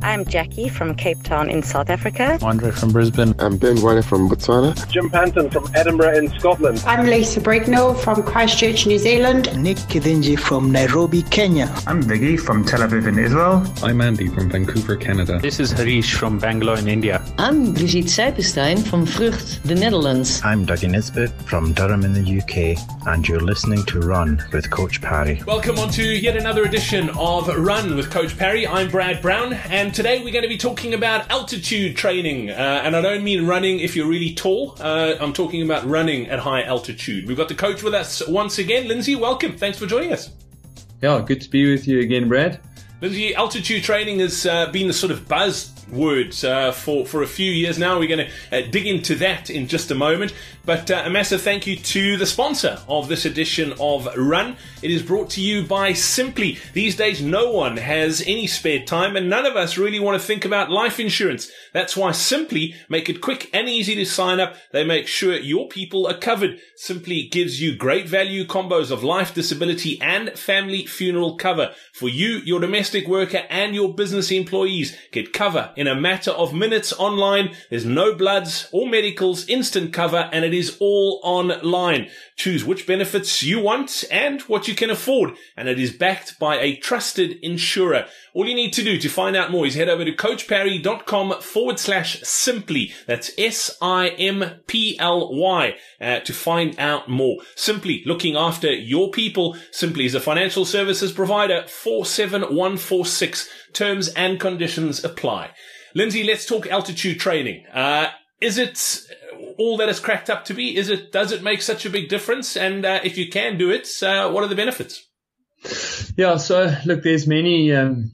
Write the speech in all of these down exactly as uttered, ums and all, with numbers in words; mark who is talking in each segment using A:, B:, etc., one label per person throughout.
A: I'm Jackie from Cape Town in South Africa.
B: Andre from Brisbane.
C: I'm Ben Guane from Botswana.
D: Jim Panton from Edinburgh in Scotland.
E: I'm Lisa Brignall from Christchurch, New Zealand.
F: Nick Kidinji from Nairobi, Kenya.
G: I'm Viggy from Tel Aviv in Israel.
H: I'm Andy from Vancouver, Canada.
I: This is Harish from Bangalore in India.
J: I'm Brigitte Seipenstein from Vrucht, the Netherlands.
K: I'm Dougie Nisbet from Durham in the U K, and you're listening to Run with Coach Parry.
L: Welcome on to yet another edition of Run with Coach Parry. I'm Brad Brown, and today we're going to be talking about altitude training. Uh, and I don't mean running if you're really tall. Uh, I'm talking about running at high altitude. We've got the coach with us once again. Lindsay, welcome. Thanks for joining us.
M: Yeah, good to be with you again, Brad.
L: Lindsay, altitude training has uh, been the sort of buzzword uh, for, for a few years now. We're going to uh, dig into that in just a moment. But uh, a massive thank you to the sponsor of this edition of Run. It is brought to you by Simply. These days, no one has any spare time, and none of us really want to think about life insurance. That's why Simply make it quick and easy to sign up. They make sure your people are covered. Simply gives you great value combos of life, disability, and family funeral cover for you, your domestic worker, and your business employees. Get cover in a matter of minutes online. There's no bloods or medicals, instant cover, and it is all online. Choose which benefits you want and what you can afford, and it is backed by a trusted insurer. All you need to do to find out more is head over to coachparry.com forward slash simply. That's S I M P L Y uh, to find out more. Simply looking after your people. Simply is a financial services provider. four seven one four six. Terms and conditions apply. Lindsay, let's talk altitude training. Uh, is it all that it's cracked up to be? Is it? Does it make such a big difference? And uh, if you can do it, uh, what are the benefits?
M: Yeah, so look, there's many, um,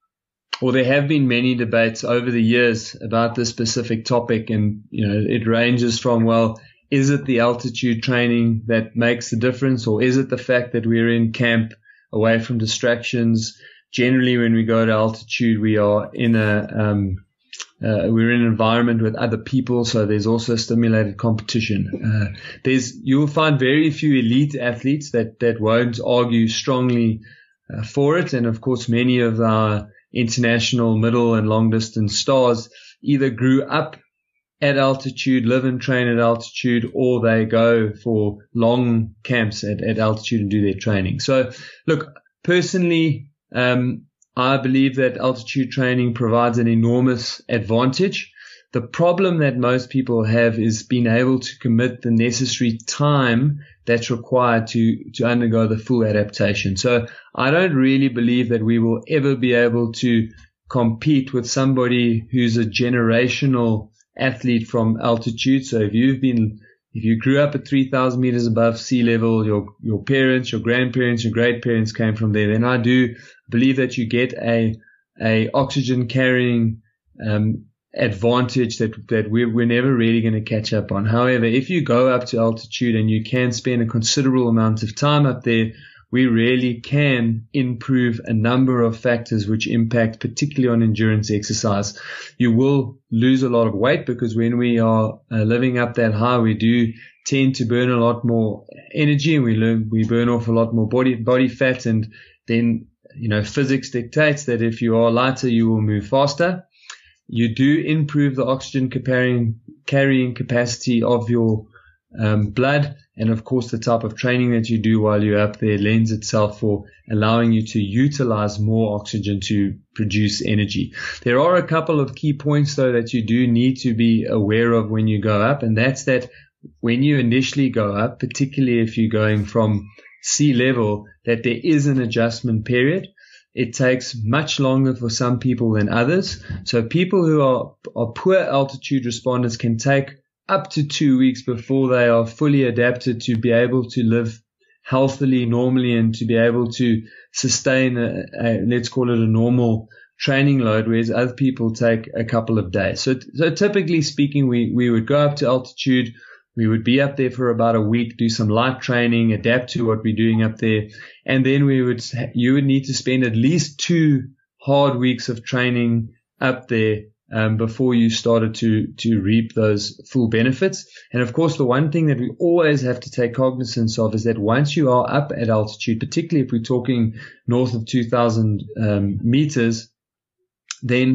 M: or there have been many debates over the years about this specific topic, and you know, it ranges from, well, is it the altitude training that makes the difference, or is it the fact that we're in camp away from distractions? Generally, when we go to altitude, we are in a um, Uh, we're in an environment with other people, so there's also stimulated competition. Uh, there's, you'll find very few elite athletes that, that won't argue strongly uh, for it. And of course, many of our international middle and long distance stars either grew up at altitude, live and train at altitude, or they go for long camps at, at altitude and do their training. So look, personally, um, I believe that altitude training provides an enormous advantage. The problem that most people have is being able to commit the necessary time that's required to, to undergo the full adaptation. So I don't really believe that we will ever be able to compete with somebody who's a generational athlete from altitude. So if you've been If you grew up at three thousand meters above sea level, your, your parents, your grandparents, your great parents came from there, then I do believe that you get a, a oxygen carrying, um, advantage that, that we're, we're never really going to catch up on. However, if you go up to altitude and you can spend a considerable amount of time up there, we really can improve a number of factors which impact particularly on endurance exercise. You will lose a lot of weight because when we are uh, living up that high, we do tend to burn a lot more energy, and we learn, we burn off a lot more body, body fat. And then, you know, physics dictates that if you are lighter, you will move faster. You do improve the oxygen carrying, carrying capacity of your um, blood. And of course, the type of training that you do while you're up there lends itself for allowing you to utilize more oxygen to produce energy. There are a couple of key points, though, that you do need to be aware of when you go up. And that's that when you initially go up, particularly if you're going from sea level, that there is an adjustment period. It takes much longer for some people than others. So people who are, are poor altitude responders can take up to two weeks before they are fully adapted to be able to live healthily, normally, and to be able to sustain a, a let's call it a normal training load, whereas other people take a couple of days. So, so typically speaking, we, we would go up to altitude. We would be up there for about a week, do some light training, adapt to what we're doing up there. And then we would, you would need to spend at least two hard weeks of training up there Um, before you started to, to reap those full benefits. And of course, the one thing that we always have to take cognizance of is that once you are up at altitude, particularly if we're talking north of two thousand um, meters, then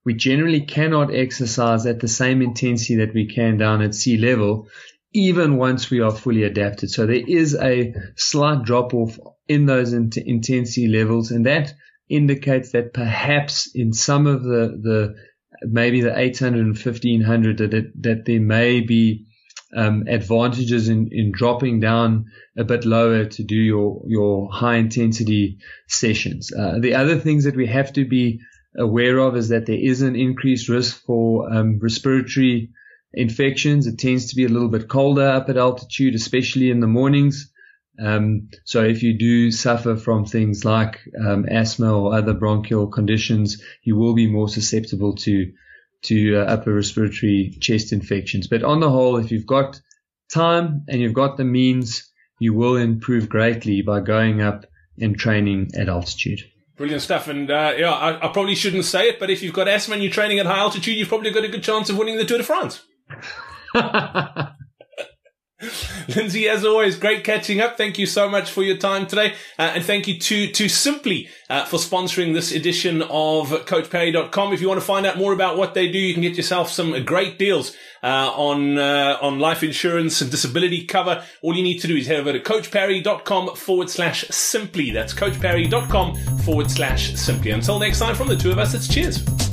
M: we generally cannot exercise at the same intensity that we can down at sea level, even once we are fully adapted. So there is a slight drop off in those in- intensity levels, and that indicates that perhaps in some of the, the maybe the eight hundred and fifteen hundred, that, it, that there may be um, advantages in, in dropping down a bit lower to do your, your high intensity sessions. Uh, the other things that we have to be aware of is that there is an increased risk for um, respiratory infections. It tends to be a little bit colder up at altitude, especially in the mornings. Um, so if you do suffer from things like um, asthma or other bronchial conditions, you will be more susceptible to to uh, upper respiratory chest infections. But on the whole, if you've got time and you've got the means, you will improve greatly by going up and training at altitude.
L: Brilliant stuff. And uh, yeah, I, I probably shouldn't say it, but if you've got asthma and you're training at high altitude, you've probably got a good chance of winning the Tour de France. Lindsay, as always, great catching up. Thank you so much for your time today. Uh, and thank you to, to Simply uh, for sponsoring this edition of Coach Parry dot com. If you want to find out more about what they do, you can get yourself some great deals uh, on uh, on life insurance and disability cover. All you need to do is head over to Coach Parry dot com forward slash simply. That's Coach Parry dot com forward slash simply. Until next time, from the two of us, it's cheers.